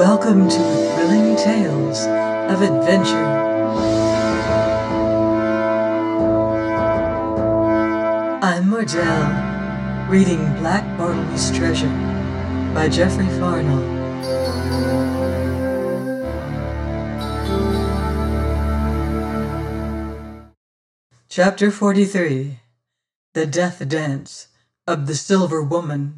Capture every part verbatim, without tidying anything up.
Welcome to Thrilling Tales of Adventure. I'm Mordell, reading Black Bartleby's Treasure by Geoffrey Farnall. Chapter forty-three. The Death Dance of the Silver Woman.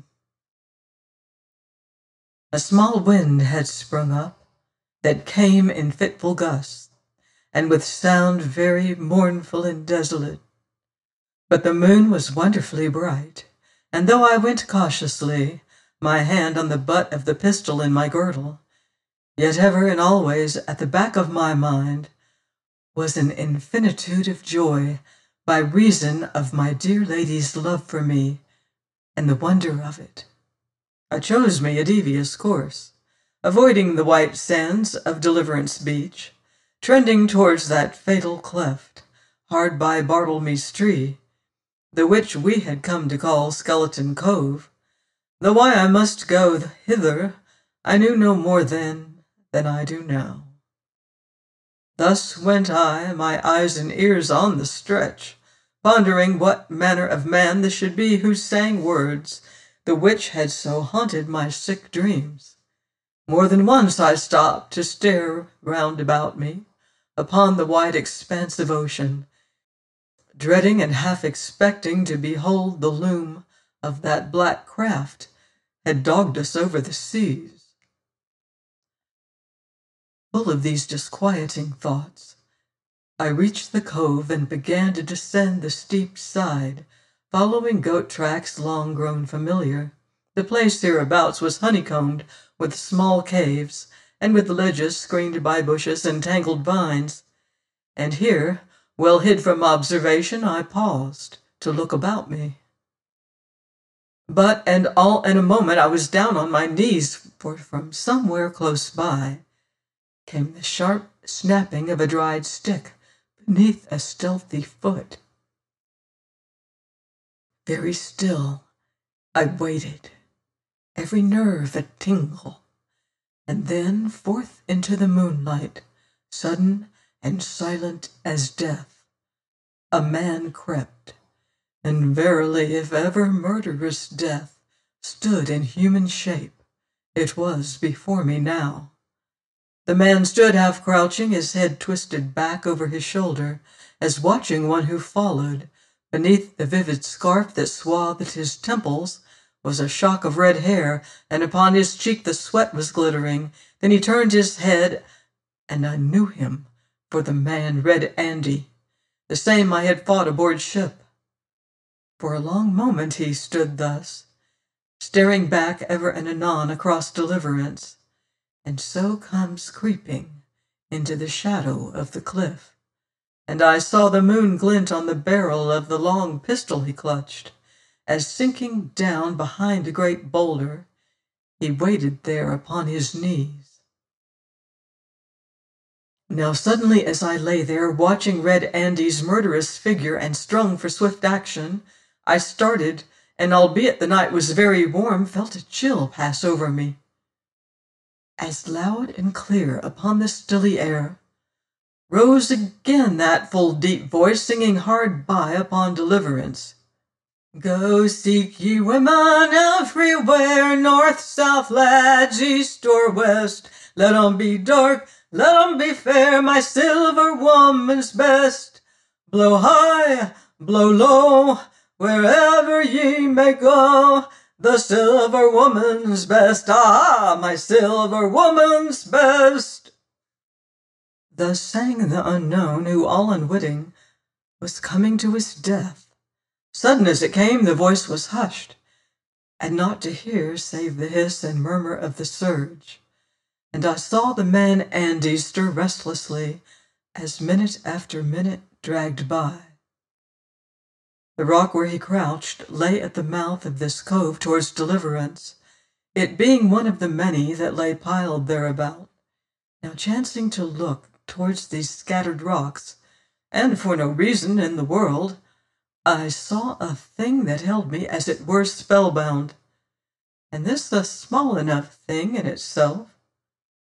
A small wind had sprung up, that came in fitful gusts, and with sound very mournful and desolate. But the moon was wonderfully bright, and though I went cautiously, my hand on the butt of the pistol in my girdle, yet ever and always at the back of my mind was an infinitude of joy by reason of my dear lady's love for me, and the wonder of it. I chose me a devious course, avoiding the white sands of Deliverance Beach, trending towards that fatal cleft, hard by Bartlemy's Tree, the which we had come to call Skeleton Cove, though why I must go hither I knew no more then than I do now. Thus went I, my eyes and ears on the stretch, pondering what manner of man this should be who sang words the which had so haunted my sick dreams. More than once I stopped to stare round about me, upon the wide expanse of ocean, dreading and half expecting to behold the loom of that black craft had dogged us over the seas. Full of these disquieting thoughts, I reached the cove and began to descend the steep side, following goat tracks long grown familiar. The place hereabouts was honeycombed with small caves, and with ledges screened by bushes and tangled vines. And here, well hid from observation, I paused to look about me. But, and all in a moment, I was down on my knees, for from somewhere close by came the sharp snapping of a dried stick beneath a stealthy foot. Very still, I waited, every nerve a tingle, and then forth into the moonlight, sudden and silent as death, a man crept, and verily if ever murderous death stood in human shape, it was before me now. The man stood half crouching, his head twisted back over his shoulder, as watching one who followed. Beneath the vivid scarf that swathed his temples was a shock of red hair, and upon his cheek the sweat was glittering. Then he turned his head, and I knew him for the man Red Andy, the same I had fought aboard ship. For a long moment he stood thus, staring back ever and anon across Deliverance, and so comes creeping into the shadow of the cliff. And I saw the moon glint on the barrel of the long pistol he clutched, as sinking down behind a great boulder, he waited there upon his knees. Now suddenly as I lay there, watching Red Andy's murderous figure and strung for swift action, I started, and albeit the night was very warm, felt a chill pass over me. As loud and clear upon the stilly air rose again that full deep voice, singing hard by upon Deliverance. Go seek ye women everywhere, north, south, lads, east or west. Let 'em be dark, let 'em be fair, my silver woman's best. Blow high, blow low, wherever ye may go, the silver woman's best, ah, my silver woman's best. Thus sang the unknown, who all unwitting was coming to his death. Sudden as it came, the voice was hushed, and not to hear save the hiss and murmur of the surge. And I saw the man Andy stir restlessly as minute after minute dragged by. The rock where he crouched lay at the mouth of this cove towards Deliverance, it being one of the many that lay piled thereabout. Now chancing to look towards these scattered rocks, and for no reason in the world, I saw a thing that held me as it were spellbound, and this a small enough thing in itself,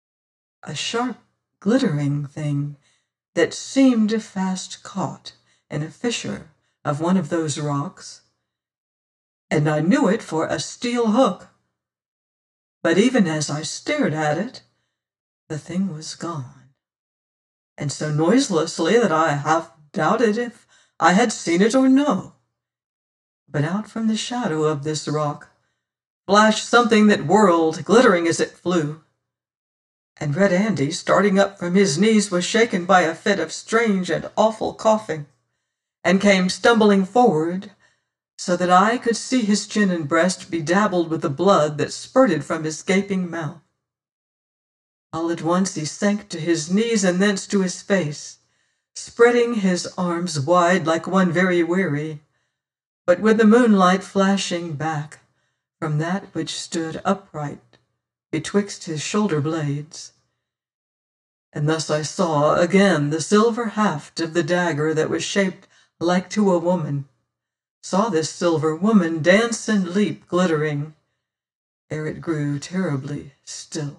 a sharp, glittering thing that seemed fast caught in a fissure of one of those rocks, and I knew it for a steel hook. But even as I stared at it, the thing was gone, and so noiselessly that I half doubted if I had seen it or no. But out from the shadow of this rock flashed something that whirled, glittering as it flew, and Red Andy, starting up from his knees, was shaken by a fit of strange and awful coughing, and came stumbling forward, so that I could see his chin and breast bedabbled with the blood that spurted from his gaping mouth. All at once he sank to his knees and thence to his face, spreading his arms wide like one very weary, but with the moonlight flashing back from that which stood upright betwixt his shoulder blades. And thus I saw again the silver haft of the dagger that was shaped like to a woman, saw this silver woman dance and leap glittering, ere it grew terribly still.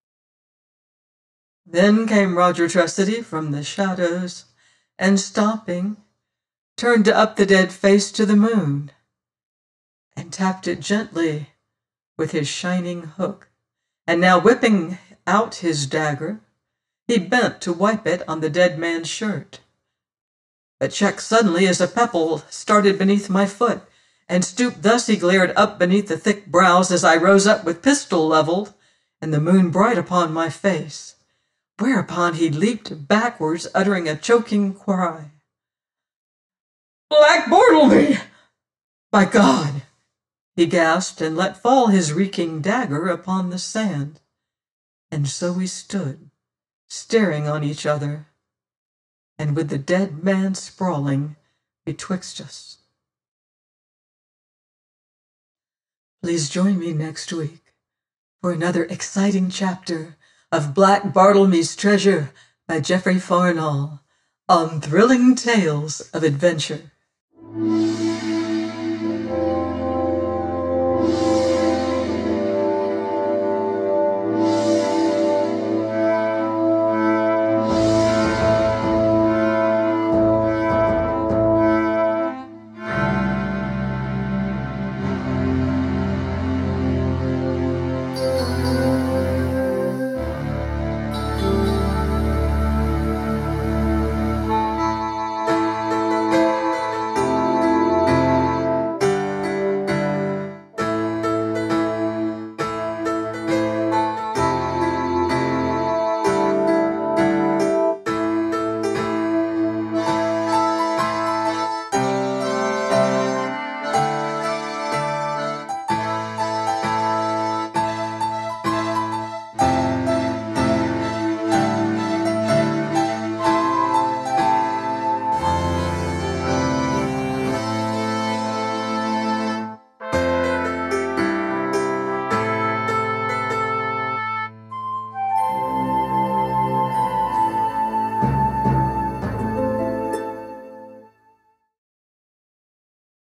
Then came Roger Tressady from the shadows, and stopping, turned up the dead face to the moon, and tapped it gently with his shining hook, and now whipping out his dagger, he bent to wipe it on the dead man's shirt, but checked suddenly as a pebble started beneath my foot, and stooped thus he glared up beneath the thick brows as I rose up with pistol leveled, and the moon bright upon my face, whereupon he leaped backwards, uttering a choking cry. "Black Bartlemy! By God!" he gasped, and let fall his reeking dagger upon the sand. And so we stood, staring on each other, and with the dead man sprawling betwixt us. Please join me next week for another exciting chapter of Black Bartlemy's Treasure by Geoffrey Farnall on Thrilling Tales of Adventure.